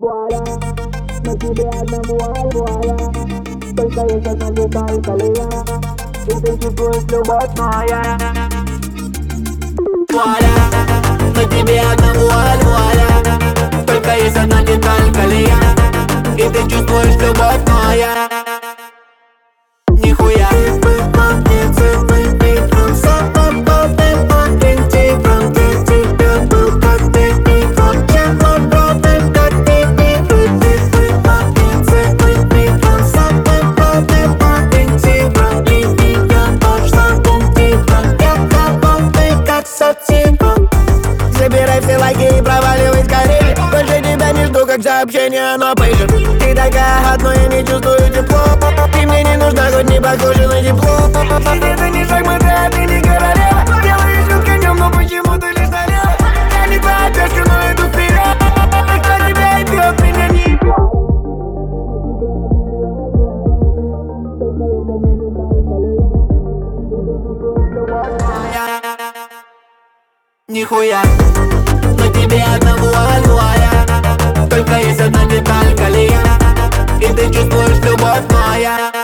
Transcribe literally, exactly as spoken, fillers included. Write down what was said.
Вуаля, на тебе одному аль, вуаля. Только есть одна деталь, колея, и ты чувствуешь любовь моя. Вуаля, на тебе одному аль, вуаля. Только есть одна деталь, колея, и ты чувствуешь любовь моя. Нихуя. Забирай все лайки и проваливай скорее. Больше тебя не жду, как сообщение, оно пишет. Ты такая одно, я не чувствую тепло. Ты мне не нужна, хоть не похожа на тепло. Это не шахматы, а ты не королева. Делаешь вид конем, но почему ты лишь налево? Я не твоя пешка, но иду вперед. Кто тебя идет, меня не идет. Нихуя, на тебе одного аль, только есть одна деталь, колея, и ты чувствуешь любовь моя.